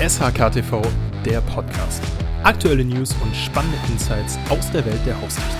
SHK-TV, der Podcast. Aktuelle News und spannende Insights aus der Welt der Haustechnik.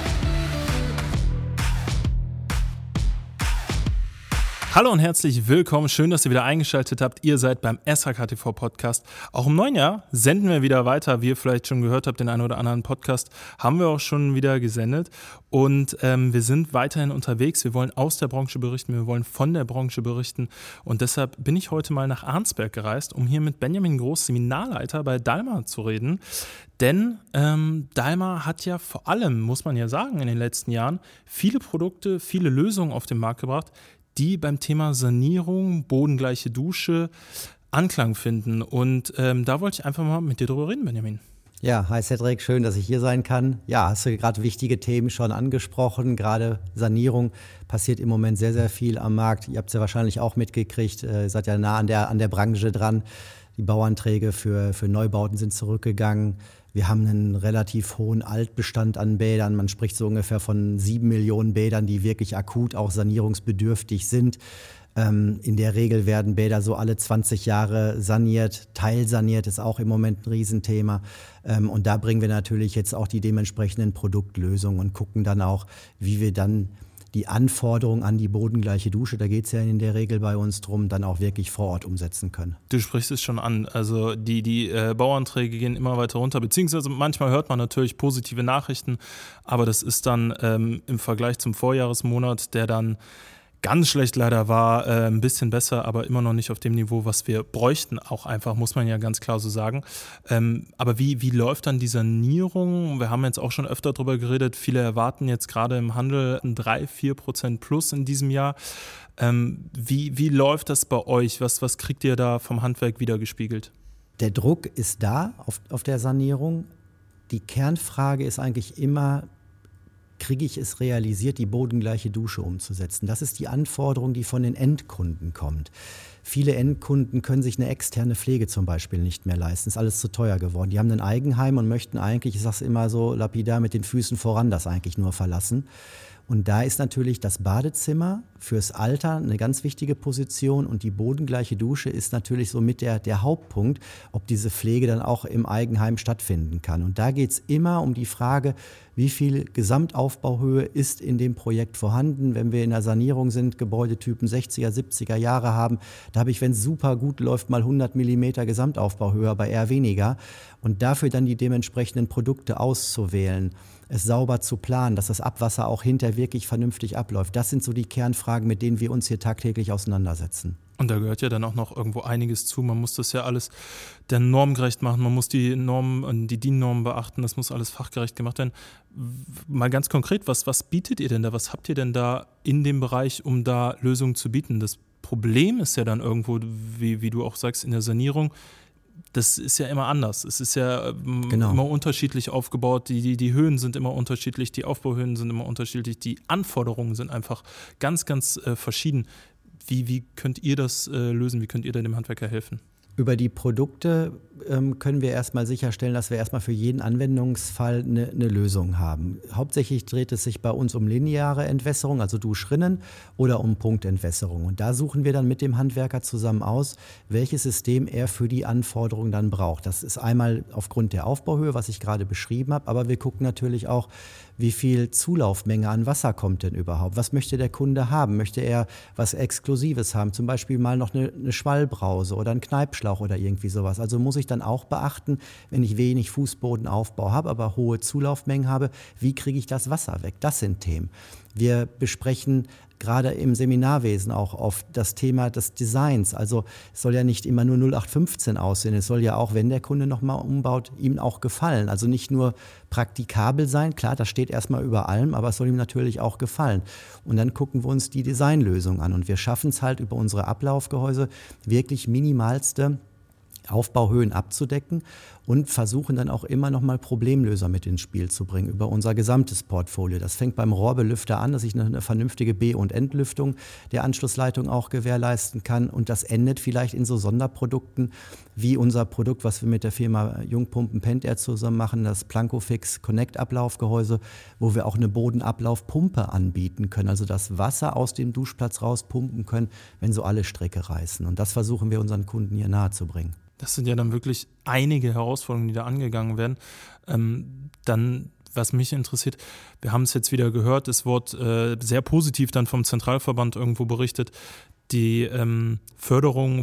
Hallo und herzlich willkommen, schön, dass ihr wieder eingeschaltet habt. Ihr seid beim SHK-TV Podcast. Auch im neuen Jahr senden wir wieder weiter. Wie ihr vielleicht schon gehört habt, den einen oder anderen Podcast haben wir auch schon wieder gesendet. Und wir sind weiterhin unterwegs. Wir wollen aus der Branche berichten, wir wollen von der Branche berichten. Und deshalb bin ich heute mal nach Arnsberg gereist, um hier mit Benjamin Groß, Seminarleiter bei Dalmar, zu reden. Denn Dalmar hat ja vor allem, muss man ja sagen, in den letzten Jahren viele Produkte, viele Lösungen auf den Markt gebracht, die beim Thema Sanierung, bodengleiche Dusche Anklang finden. Und da wollte ich einfach mal mit dir drüber reden, Benjamin. Ja, hi Cedric, schön, dass ich hier sein kann. Ja, hast du gerade wichtige Themen schon angesprochen, gerade Sanierung. Passiert im Moment sehr, sehr viel am Markt. Ihr habt es ja wahrscheinlich auch mitgekriegt, ihr seid ja nah an der Branche dran. Die Bauanträge für Neubauten sind zurückgegangen. Wir haben einen relativ hohen Altbestand an Bädern. Man spricht so ungefähr von 7 Millionen Bädern, die wirklich akut auch sanierungsbedürftig sind. In der Regel werden Bäder so alle 20 Jahre saniert. Teilsaniert ist auch im Moment ein Riesenthema. Und da bringen wir natürlich jetzt auch die dementsprechenden Produktlösungen und gucken dann auch, wie wir dann die Anforderungen an die bodengleiche Dusche, da geht es ja in der Regel bei uns drum, dann auch wirklich vor Ort umsetzen können. Du sprichst es schon an, also die Bauanträge gehen immer weiter runter, beziehungsweise manchmal hört man natürlich positive Nachrichten, aber das ist dann im Vergleich zum Vorjahresmonat, der dann ganz schlecht leider war, ein bisschen besser, aber immer noch nicht auf dem Niveau, was wir bräuchten, auch einfach, muss man ja ganz klar so sagen. Aber wie läuft dann die Sanierung? Wir haben jetzt auch schon öfter darüber geredet, viele erwarten jetzt gerade im Handel ein 3-4% plus in diesem Jahr. Wie läuft das bei euch? Was kriegt ihr da vom Handwerk wiedergespiegelt? Der Druck ist da auf der Sanierung. Die Kernfrage ist eigentlich immer, kriege ich es realisiert, die bodengleiche Dusche umzusetzen? Das ist die Anforderung, die von den Endkunden kommt. Viele Endkunden können sich eine externe Pflege zum Beispiel nicht mehr leisten. Ist alles zu teuer geworden. Die haben ein Eigenheim und möchten eigentlich, ich sage es immer so lapidar, mit den Füßen voran das eigentlich nur verlassen. Und da ist natürlich das Badezimmer fürs Alter eine ganz wichtige Position und die bodengleiche Dusche ist natürlich so mit der Hauptpunkt, ob diese Pflege dann auch im Eigenheim stattfinden kann. Und da geht es immer um die Frage, wie viel Gesamtaufbauhöhe ist in dem Projekt vorhanden. Wenn wir in der Sanierung sind, Gebäudetypen 60er, 70er Jahre haben, da habe ich, wenn es super gut läuft, mal 100 Millimeter Gesamtaufbauhöhe, aber eher weniger. Und dafür dann die dementsprechenden Produkte auszuwählen, es sauber zu planen, dass das Abwasser auch hinterher wirklich vernünftig abläuft. Das sind so die Kernfragen, mit denen wir uns hier tagtäglich auseinandersetzen. Und da gehört ja dann auch noch irgendwo einiges zu. Man muss das ja alles der Norm gerecht machen. Man muss die Normen, die DIN-Normen beachten. Das muss alles fachgerecht gemacht werden. Mal ganz konkret, was bietet ihr denn da? Was habt ihr denn da in dem Bereich, um da Lösungen zu bieten? Das Problem ist ja dann irgendwo, wie du auch sagst, in der Sanierung, das ist ja immer anders. Es ist ja immer unterschiedlich aufgebaut. Die Höhen sind immer unterschiedlich, die Aufbauhöhen sind immer unterschiedlich. Die Anforderungen sind einfach ganz, ganz verschieden. Wie könnt ihr das lösen? Wie könnt ihr da dem Handwerker helfen? Über die Produkte können wir erstmal sicherstellen, dass wir erstmal für jeden Anwendungsfall eine Lösung haben. Hauptsächlich dreht es sich bei uns um lineare Entwässerung, also Duschrinnen, oder um Punktentwässerung. Und da suchen wir dann mit dem Handwerker zusammen aus, welches System er für die Anforderungen dann braucht. Das ist einmal aufgrund der Aufbauhöhe, was ich gerade beschrieben habe, aber wir gucken natürlich auch, wie viel Zulaufmenge an Wasser kommt denn überhaupt? Was möchte der Kunde haben? Möchte er was Exklusives haben? Zum Beispiel mal noch eine Schwallbrause oder einen Kneipschlauch oder irgendwie sowas. Also muss ich dann auch beachten, wenn ich wenig Fußbodenaufbau habe, aber hohe Zulaufmengen habe, wie kriege ich das Wasser weg? Das sind Themen. Wir besprechen gerade im Seminarwesen auch oft das Thema des Designs. Also es soll ja nicht immer nur 0815 aussehen. Es soll ja auch, wenn der Kunde nochmal umbaut, ihm auch gefallen. Also nicht nur praktikabel sein, klar, das steht erstmal über allem, aber es soll ihm natürlich auch gefallen. Und dann gucken wir uns die Designlösung an und wir schaffen es halt über unsere Ablaufgehäuse wirklich minimalste Aufbauhöhen abzudecken und versuchen dann auch immer noch mal Problemlöser mit ins Spiel zu bringen über unser gesamtes Portfolio. Das fängt beim Rohrbelüfter an, dass ich eine vernünftige B- und Entlüftung der Anschlussleitung auch gewährleisten kann und das endet vielleicht in so Sonderprodukten wie unser Produkt, was wir mit der Firma Jungpumpen Pentair zusammen machen, das Plancofix Connect Ablaufgehäuse, wo wir auch eine Bodenablaufpumpe anbieten können, also das Wasser aus dem Duschplatz rauspumpen können, wenn so alle Stricke reißen und das versuchen wir unseren Kunden hier nahe zu bringen. Das sind ja dann wirklich einige Herausforderungen, die da angegangen werden. Dann, was mich interessiert, wir haben es jetzt wieder gehört, es wurde sehr positiv dann vom Zentralverband irgendwo berichtet. Die Förderung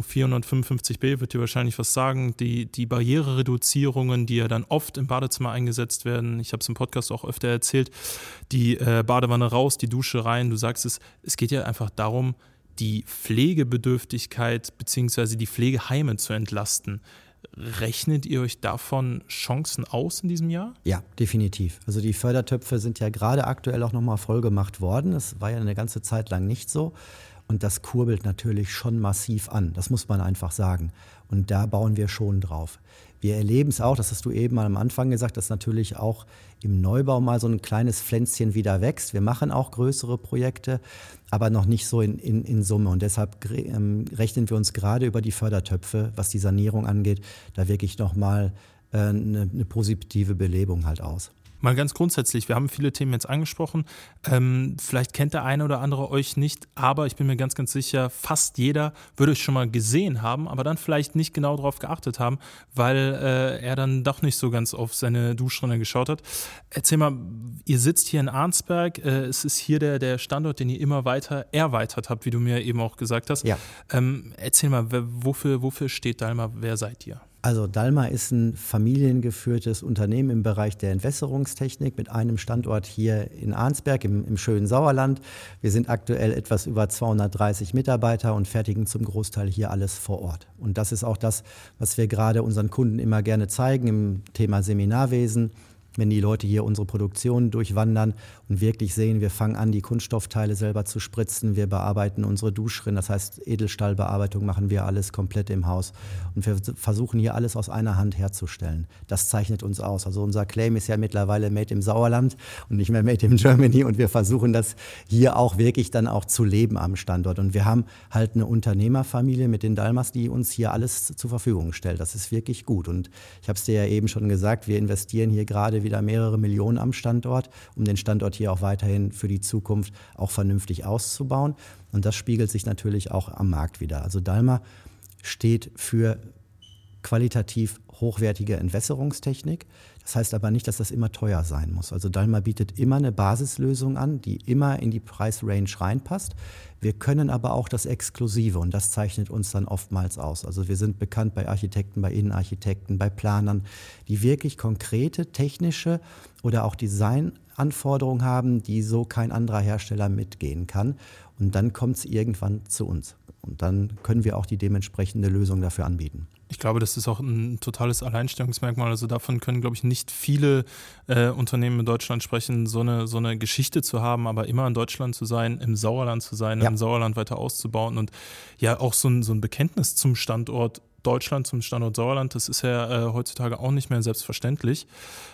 455b wird dir wahrscheinlich was sagen. Die Barrierereduzierungen, die ja dann oft im Badezimmer eingesetzt werden. Ich habe es im Podcast auch öfter erzählt. Die Badewanne raus, die Dusche rein. Du sagst es geht ja einfach darum, die Pflegebedürftigkeit bzw. die Pflegeheime zu entlasten. Rechnet ihr euch davon Chancen aus in diesem Jahr? Ja, definitiv. Also die Fördertöpfe sind ja gerade aktuell auch nochmal voll gemacht worden. Das war ja eine ganze Zeit lang nicht so. Und das kurbelt natürlich schon massiv an. Das muss man einfach sagen. Und da bauen wir schon drauf. Wir erleben es auch, das hast du eben mal am Anfang gesagt, dass natürlich auch im Neubau mal so ein kleines Pflänzchen wieder wächst. Wir machen auch größere Projekte, aber noch nicht so in Summe. Und deshalb rechnen wir uns gerade über die Fördertöpfe, was die Sanierung angeht, da wirklich nochmal eine positive Belebung halt aus. Mal ganz grundsätzlich, wir haben viele Themen jetzt angesprochen. Vielleicht kennt der eine oder andere euch nicht, aber ich bin mir ganz, ganz sicher, fast jeder würde euch schon mal gesehen haben, aber dann vielleicht nicht genau darauf geachtet haben, weil er dann doch nicht so ganz auf seine Duschrinne geschaut hat. Erzähl mal, ihr sitzt hier in Arnsberg, es ist hier der Standort, den ihr immer weiter erweitert habt, wie du mir eben auch gesagt hast. Ja. Erzähl mal, wofür steht Dalma, wer seid ihr? Also Dalma ist ein familiengeführtes Unternehmen im Bereich der Entwässerungstechnik mit einem Standort hier in Arnsberg im schönen Sauerland. Wir sind aktuell etwas über 230 Mitarbeiter und fertigen zum Großteil hier alles vor Ort. Und das ist auch das, was wir gerade unseren Kunden immer gerne zeigen im Thema Seminarwesen. Wenn die Leute hier unsere Produktion durchwandern und wirklich sehen, wir fangen an, die Kunststoffteile selber zu spritzen, wir bearbeiten unsere Duschrinnen, das heißt Edelstahlbearbeitung machen wir alles komplett im Haus und wir versuchen hier alles aus einer Hand herzustellen. Das zeichnet uns aus. Also unser Claim ist ja mittlerweile Made im Sauerland und nicht mehr Made in Germany und wir versuchen das hier auch wirklich dann auch zu leben am Standort. Und wir haben halt eine Unternehmerfamilie mit den Dalmas, die uns hier alles zur Verfügung stellt. Das ist wirklich gut und ich habe es dir ja eben schon gesagt, wir investieren hier gerade wieder mehrere Millionen am Standort, um den Standort hier auch weiterhin für die Zukunft auch vernünftig auszubauen. Und das spiegelt sich natürlich auch am Markt wieder. Also Dalma steht für qualitativ hochwertige Entwässerungstechnik. Das heißt aber nicht, dass das immer teuer sein muss. Also Dalma bietet immer eine Basislösung an, die immer in die Preisrange reinpasst. Wir können aber auch das Exklusive und das zeichnet uns dann oftmals aus. Also wir sind bekannt bei Architekten, bei Innenarchitekten, bei Planern, die wirklich konkrete technische oder auch Designanforderungen haben, die so kein anderer Hersteller mitgehen kann. Und dann kommt es irgendwann zu uns. Und dann können wir auch die dementsprechende Lösung dafür anbieten. Ich glaube, das ist auch ein totales Alleinstellungsmerkmal. Also davon können, glaube ich, nicht viele Unternehmen in Deutschland sprechen, so eine Geschichte zu haben, aber immer in Deutschland zu sein, im Sauerland zu sein, im Sauerland weiter auszubauen und ja auch so ein Bekenntnis zum Standort Deutschland, zum Standort Sauerland, das ist ja heutzutage auch nicht mehr selbstverständlich.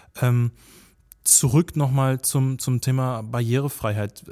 Zurück nochmal zum Thema Barrierefreiheit.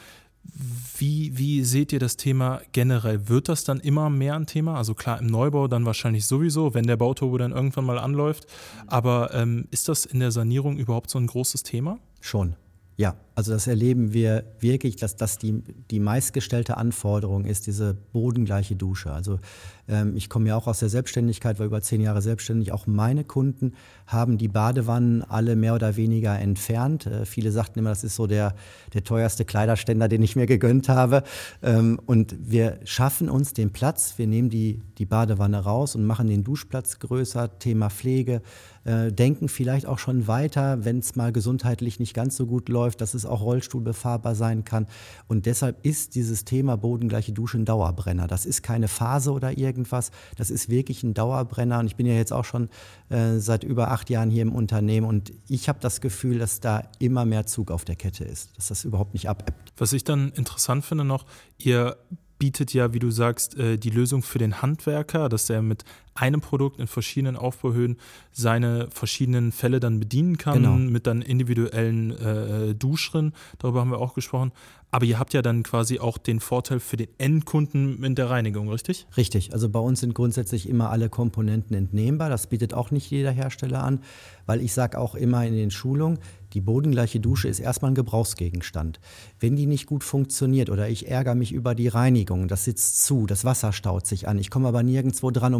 Wie seht ihr das Thema generell? Wird das dann immer mehr ein Thema? Also klar, im Neubau dann wahrscheinlich sowieso, wenn der Bauturbo dann irgendwann mal anläuft. Aber ist das in der Sanierung überhaupt so ein großes Thema? Schon. Ja, also das erleben wir wirklich, dass das die meistgestellte Anforderung ist, diese bodengleiche Dusche. Also ich komme ja auch aus der Selbstständigkeit, war über 10 Jahre selbstständig. Auch meine Kunden haben die Badewannen alle mehr oder weniger entfernt. Viele sagten immer, das ist so der teuerste Kleiderständer, den ich mir gegönnt habe. Und wir schaffen uns den Platz, wir nehmen die Badewanne raus und machen den Duschplatz größer, Thema Pflege, denken vielleicht auch schon weiter, wenn es mal gesundheitlich nicht ganz so gut läuft, dass es auch rollstuhlbefahrbar sein kann. Und deshalb ist dieses Thema bodengleiche Dusche ein Dauerbrenner. Das ist keine Phase oder irgendwas, das ist wirklich ein Dauerbrenner. Und ich bin ja jetzt auch schon seit über 8 Jahren hier im Unternehmen und ich habe das Gefühl, dass da immer mehr Zug auf der Kette ist, dass das überhaupt nicht abebbt. Was ich dann interessant finde noch, ihr bietet ja, wie du sagst, die Lösung für den Handwerker, dass er mit einem Produkt in verschiedenen Aufbauhöhen seine verschiedenen Fälle dann bedienen kann, genau, mit dann individuellen Duschrinnen, darüber haben wir auch gesprochen. Aber ihr habt ja dann quasi auch den Vorteil für den Endkunden mit der Reinigung, richtig? Richtig, also bei uns sind grundsätzlich immer alle Komponenten entnehmbar, das bietet auch nicht jeder Hersteller an, weil ich sage auch immer in den Schulungen, die bodengleiche Dusche ist erstmal ein Gebrauchsgegenstand. Wenn die nicht gut funktioniert oder ich ärgere mich über die Reinigung, das sitzt zu, das Wasser staut sich an, ich komme aber nirgendwo dran, um irgendwas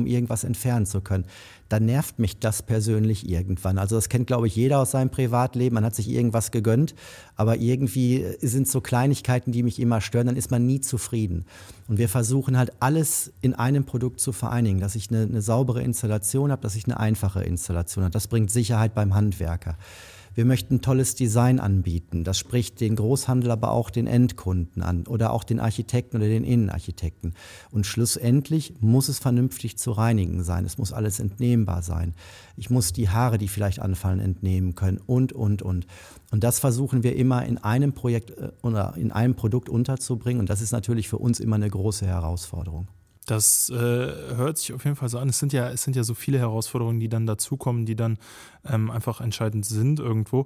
entfernen zu können, dann nervt mich das persönlich irgendwann. Also das kennt, glaube ich, jeder aus seinem Privatleben. Man hat sich irgendwas gegönnt, aber irgendwie sind so Kleinigkeiten, die mich immer stören, dann ist man nie zufrieden. Und wir versuchen halt alles in einem Produkt zu vereinigen, dass ich eine saubere Installation habe, dass ich eine einfache Installation habe. Das bringt Sicherheit beim Handwerker. Wir möchten ein tolles Design anbieten. Das spricht den Großhandel, aber auch den Endkunden an oder auch den Architekten oder den Innenarchitekten. Und schlussendlich muss es vernünftig zu reinigen sein. Es muss alles entnehmbar sein. Ich muss die Haare, die vielleicht anfallen, entnehmen können und. Und das versuchen wir immer in einem Projekt oder in einem Produkt unterzubringen. Und das ist natürlich für uns immer eine große Herausforderung. Das hört sich auf jeden Fall so an. Es sind ja so viele Herausforderungen, die dann dazukommen, die dann einfach entscheidend sind irgendwo.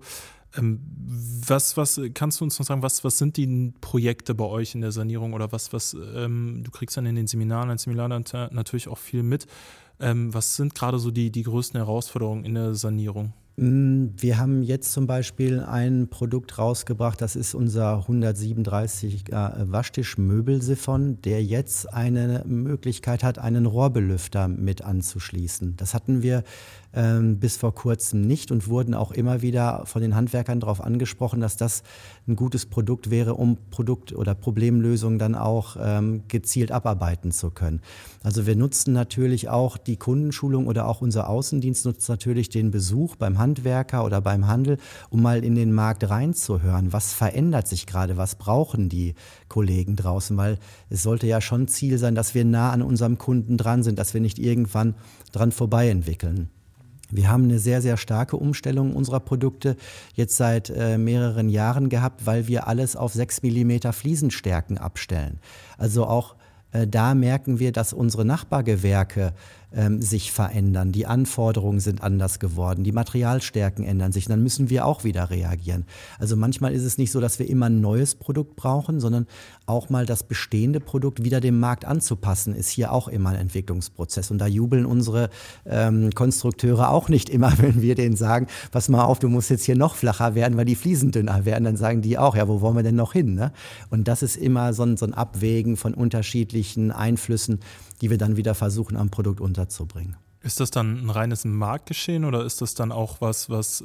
Was kannst du uns noch sagen, was sind die Projekte bei euch in der Sanierung oder was du kriegst dann in den Seminaren natürlich auch viel mit. Was sind gerade so die größten Herausforderungen in der Sanierung? Wir haben jetzt zum Beispiel ein Produkt rausgebracht, das ist unser 137 Waschtisch-Möbelsiphon, der jetzt eine Möglichkeit hat, einen Rohrbelüfter mit anzuschließen. Das hatten wir bis vor kurzem nicht und wurden auch immer wieder von den Handwerkern darauf angesprochen, dass das ein gutes Produkt wäre, um Produkt- oder Problemlösungen dann auch gezielt abarbeiten zu können. Also wir nutzen natürlich auch die Kundenschulung oder auch unser Außendienst nutzt natürlich den Besuch beim Handwerker oder beim Handel, um mal in den Markt reinzuhören. Was verändert sich gerade? Was brauchen die Kollegen draußen? Weil es sollte ja schon Ziel sein, dass wir nah an unserem Kunden dran sind, dass wir nicht irgendwann dran vorbei entwickeln. Wir haben eine sehr, sehr starke Umstellung unserer Produkte jetzt seit mehreren Jahren gehabt, weil wir alles auf 6 mm Fliesenstärken abstellen. Also auch da merken wir, dass unsere Nachbargewerke sich verändern. Die Anforderungen sind anders geworden, die Materialstärken ändern sich. Und dann müssen wir auch wieder reagieren. Also manchmal ist es nicht so, dass wir immer ein neues Produkt brauchen, sondern auch mal das bestehende Produkt wieder dem Markt anzupassen, ist hier auch immer ein Entwicklungsprozess. Und da jubeln unsere Konstrukteure auch nicht immer, wenn wir denen sagen, pass mal auf, du musst jetzt hier noch flacher werden, weil die Fliesen dünner werden. Dann sagen die auch, ja, wo wollen wir denn noch hin? Ne? Und das ist immer so ein Abwägen von unterschiedlichen Einflüssen, die wir dann wieder versuchen, am Produkt unterzubringen. Ist das dann ein reines Marktgeschehen oder ist das dann auch was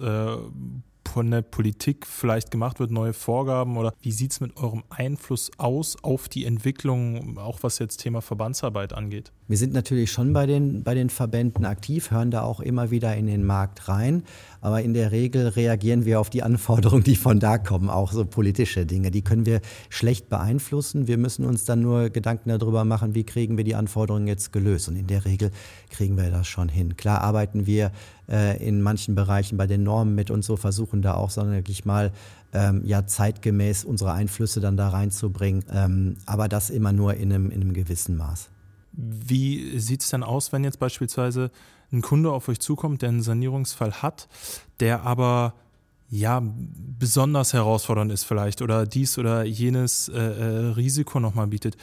von der Politik vielleicht gemacht wird, neue Vorgaben? Oder wie sieht es mit eurem Einfluss aus auf die Entwicklung, auch was jetzt Thema Verbandsarbeit angeht? Wir sind natürlich schon bei den Verbänden aktiv, hören da auch immer wieder in den Markt rein. Aber in der Regel reagieren wir auf die Anforderungen, die von da kommen, auch so politische Dinge. Die können wir schlecht beeinflussen. Wir müssen uns dann nur Gedanken darüber machen, wie kriegen wir die Anforderungen jetzt gelöst. Und in der Regel kriegen wir das schon hin. Klar arbeiten wir in manchen Bereichen bei den Normen mit und so, versuchen da auch, sage ich mal, zeitgemäß unsere Einflüsse dann da reinzubringen. Aber das immer nur in einem gewissen Maß. Wie sieht es denn aus, wenn jetzt beispielsweise ein Kunde auf euch zukommt, der einen Sanierungsfall hat, der aber besonders herausfordernd ist vielleicht oder dies oder jenes Risiko nochmal bietet?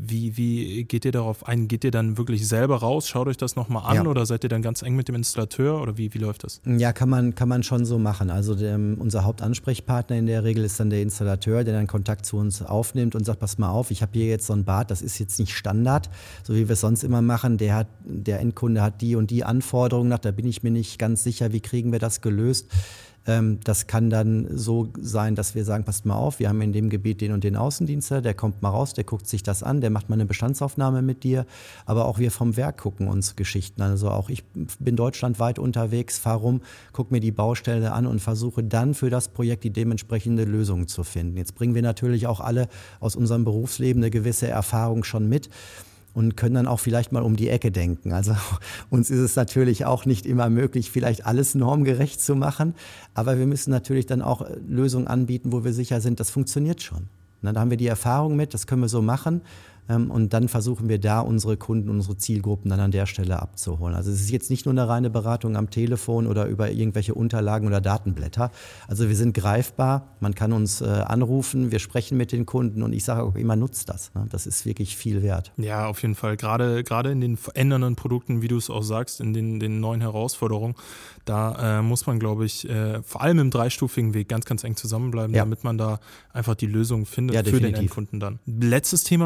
Wie geht ihr darauf ein? Geht ihr dann wirklich selber raus, schaut euch das nochmal an oder seid ihr dann ganz eng mit dem Installateur oder wie läuft das? Ja, kann man schon so machen. Also unser Hauptansprechpartner in der Regel ist dann der Installateur, der dann Kontakt zu uns aufnimmt und sagt, pass mal auf, ich habe hier jetzt so ein Bad, das ist jetzt nicht Standard, so wie wir es sonst immer machen. Der Endkunde hat die und die Anforderungen nach, da bin ich mir nicht ganz sicher, wie kriegen wir das gelöst. Das kann dann so sein, dass wir sagen, passt mal auf, wir haben in dem Gebiet den und den Außendienstler, der kommt mal raus, der guckt sich das an, der macht mal eine Bestandsaufnahme mit dir. Aber auch wir vom Werk gucken uns Geschichten an. Also auch ich bin deutschlandweit unterwegs, fahre rum, gucke mir die Baustelle an und versuche dann für das Projekt die dementsprechende Lösung zu finden. Jetzt bringen wir natürlich auch alle aus unserem Berufsleben eine gewisse Erfahrung schon mit. Und können dann auch vielleicht mal um die Ecke denken. Also uns ist es natürlich auch nicht immer möglich, vielleicht alles normgerecht zu machen. Aber wir müssen natürlich dann auch Lösungen anbieten, wo wir sicher sind, das funktioniert schon. Da haben wir die Erfahrung mit, das können wir so machen. Und dann versuchen wir da unsere Kunden, unsere Zielgruppen dann an der Stelle abzuholen. Also es ist jetzt nicht nur eine reine Beratung am Telefon oder über irgendwelche Unterlagen oder Datenblätter. Also wir sind greifbar, man kann uns anrufen, wir sprechen mit den Kunden und ich sage auch immer, nutzt das. Das ist wirklich viel wert. Ja, auf jeden Fall. Gerade in den verändernden Produkten, wie du es auch sagst, in den neuen Herausforderungen, da muss man, glaube ich, vor allem im dreistufigen Weg ganz, ganz eng zusammenbleiben, damit man da einfach die Lösung findet für den Endkunden dann. Letztes Thema vielleicht schon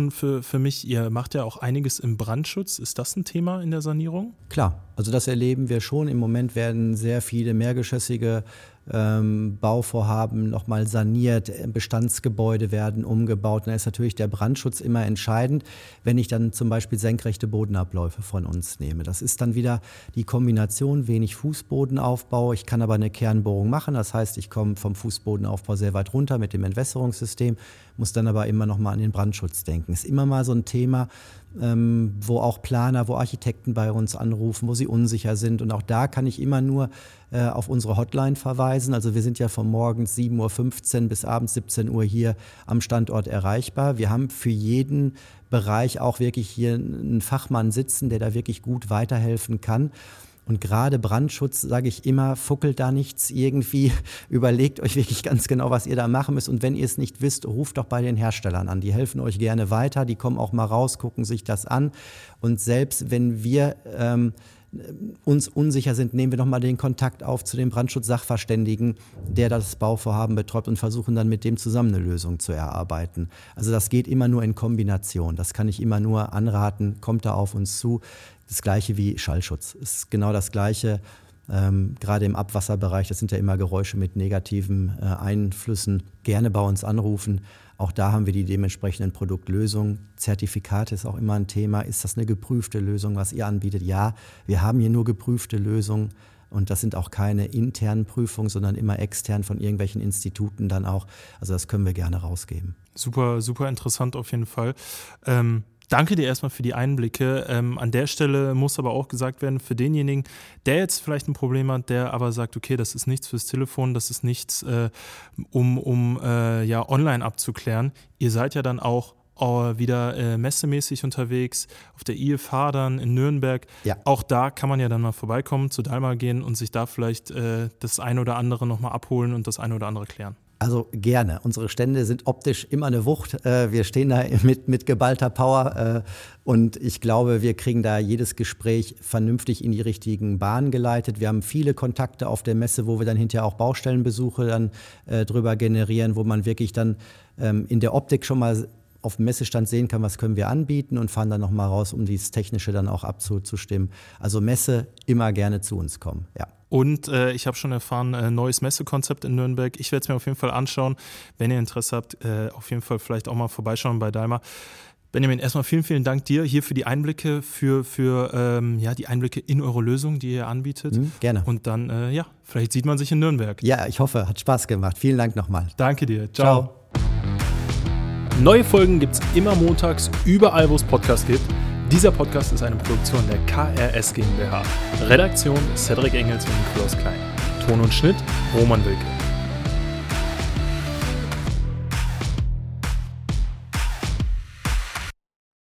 schon für mich, ihr macht ja auch einiges im Brandschutz. Ist das ein Thema in der Sanierung? Klar, also das erleben wir schon. Im Moment werden sehr viele mehrgeschossige Bauvorhaben nochmal saniert, Bestandsgebäude werden umgebaut. Und da ist natürlich der Brandschutz immer entscheidend, wenn ich dann zum Beispiel senkrechte Bodenabläufe von uns nehme. Das ist dann wieder die Kombination, wenig Fußbodenaufbau. Ich kann aber eine Kernbohrung machen, das heißt, ich komme vom Fußbodenaufbau sehr weit runter mit dem Entwässerungssystem, muss dann aber immer noch mal an den Brandschutz denken. Ist immer mal so ein Thema, wo auch Planer, wo Architekten bei uns anrufen, wo sie unsicher sind. Und auch da kann ich immer nur auf unsere Hotline verweisen. Also wir sind ja von morgens 7.15 Uhr bis abends 17 Uhr hier am Standort erreichbar. Wir haben für jeden Bereich auch wirklich hier einen Fachmann sitzen, der da wirklich gut weiterhelfen kann. Und gerade Brandschutz, sage ich immer, fuckelt da nichts irgendwie, überlegt euch wirklich ganz genau, was ihr da machen müsst. Und wenn ihr es nicht wisst, ruft doch bei den Herstellern an. Die helfen euch gerne weiter, die kommen auch mal raus, gucken sich das an. Und selbst wenn wir uns unsicher sind, nehmen wir noch mal den Kontakt auf zu dem Brandschutzsachverständigen, der das Bauvorhaben betreut und versuchen dann mit dem zusammen eine Lösung zu erarbeiten. Also das geht immer nur in Kombination. Das kann ich immer nur anraten, kommt da auf uns zu. Das Gleiche wie Schallschutz. Es ist genau das Gleiche, gerade im Abwasserbereich. Das sind ja immer Geräusche mit negativen Einflüssen. Gerne bei uns anrufen. Auch da haben wir die dementsprechenden Produktlösungen. Zertifikate ist auch immer ein Thema. Ist das eine geprüfte Lösung, was ihr anbietet? Ja, wir haben hier nur geprüfte Lösungen. Und das sind auch keine internen Prüfungen, sondern immer extern von irgendwelchen Instituten dann auch. Also das können wir gerne rausgeben. Super, super interessant auf jeden Fall. Danke dir erstmal für die Einblicke. An der Stelle muss aber auch gesagt werden, für denjenigen, der jetzt vielleicht ein Problem hat, der aber sagt, okay, das ist nichts fürs Telefon, das ist nichts, um online abzuklären. Ihr seid ja dann auch wieder messemäßig unterwegs, auf der IFH dann in Nürnberg. Ja. Auch da kann man ja dann mal vorbeikommen, zu Dalmar gehen und sich da vielleicht das eine oder andere nochmal abholen und das eine oder andere klären. Also gerne. Unsere Stände sind optisch immer eine Wucht. Wir stehen da mit geballter Power und ich glaube, wir kriegen da jedes Gespräch vernünftig in die richtigen Bahnen geleitet. Wir haben viele Kontakte auf der Messe, wo wir dann hinterher auch Baustellenbesuche dann drüber generieren, wo man wirklich dann in der Optik schon mal auf dem Messestand sehen kann, was können wir anbieten und fahren dann nochmal raus, um dieses Technische dann auch abzustimmen. Also Messe, immer gerne zu uns kommen, ja. Und ich habe schon erfahren, neues Messekonzept in Nürnberg. Ich werde es mir auf jeden Fall anschauen. Wenn ihr Interesse habt, auf jeden Fall vielleicht auch mal vorbeischauen bei Dalmar. Benjamin, erstmal vielen, vielen Dank dir hier für die Einblicke, für die Einblicke in eure Lösung, die ihr anbietet. Gerne. Und dann, vielleicht sieht man sich in Nürnberg. Ja, ich hoffe, hat Spaß gemacht. Vielen Dank nochmal. Danke dir. Ciao. Neue Folgen gibt es immer montags, überall, wo es Podcasts gibt. Dieser Podcast ist eine Produktion der KRS GmbH. Redaktion Cedric Engels und Nikolaus Klein. Ton und Schnitt Roman Wilke.